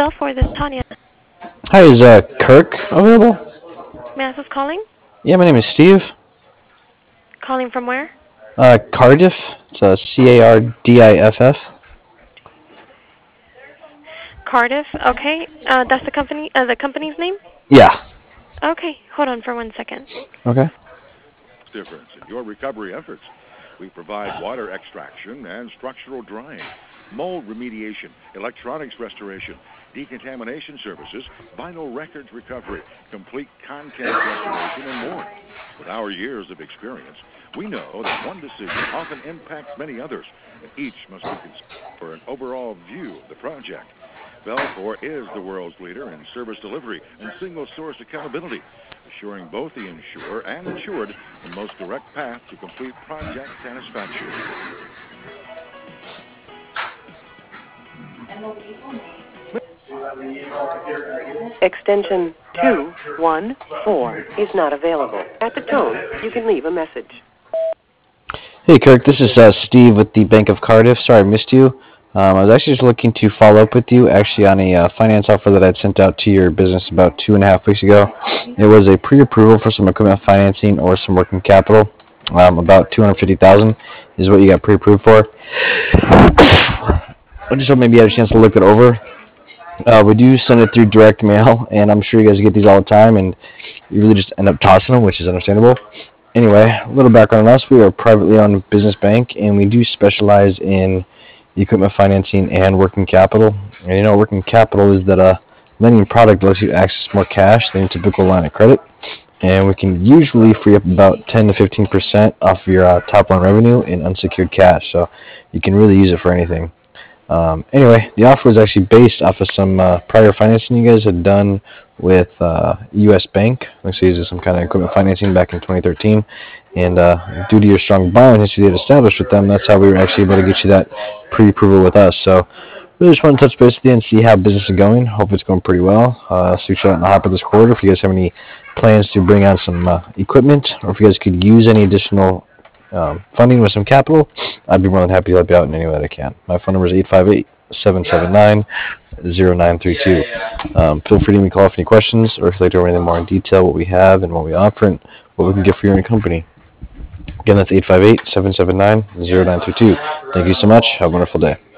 Belfour, this is Tanya. Hi, is Kirk available? May I ask who's calling? Yeah, my name is Steve. Calling from where? Cardiff. It's Cardiff. Cardiff. Okay. That's the company's name? Yeah. Okay. Hold on for 1 second. Okay. Difference in your recovery efforts. We provide water extraction and structural drying, mold remediation, electronics restoration, decontamination services, vinyl records recovery, complete content restoration, and more. With our years of experience, we know that one decision often impacts many others, and each must be considered for an overall view of the project. Belfour is the world's leader in service delivery and single-source accountability, assuring both the insurer and insured the most direct path to complete project satisfaction. Extension 214 is not available. At the tone, you can leave a message. Hey, Kirk. This is Steve with the Bank of Cardiff. Sorry I missed you. I was actually just looking to follow up with you actually on a finance offer that I'd sent out to your business about 2.5 weeks ago. It was a pre-approval for some equipment financing or some working capital. About 250,000 is what you got pre-approved for. I just hope maybe you had a chance to look it over. We do send it through direct mail, and I'm sure you guys get these all the time, and you really just end up tossing them, which is understandable. Anyway, a little background on us. We are a privately owned business bank, and we do specialize in equipment financing and working capital. And working capital is that a lending product lets you access more cash than a typical line of credit. And we can usually free up about 10 to 15% off of your top line revenue in unsecured cash. So you can really use it for anything. Anyway, the offer was actually based off of some prior financing you guys had done with U.S. Bank. Looks like you did some kind of equipment financing back in 2013. And due to your strong borrowing history they had established with them, that's how we were actually able to get you that pre-approval with us. So really just want to touch base with you and see how business is going. Hope it's going pretty well. Shoot you out in the hopper this quarter. If you guys have any plans to bring on some equipment, or if you guys could use any additional funding with some capital, I'd be more than happy to help you out in any way that I can. My phone number is 858-779-0932. Feel free to give me a call if any questions, or if you'd like to know anything more in detail, what we have and what we offer and what we can get for your company. Again, that's 858-779-0932. Thank you so much. Have a wonderful day.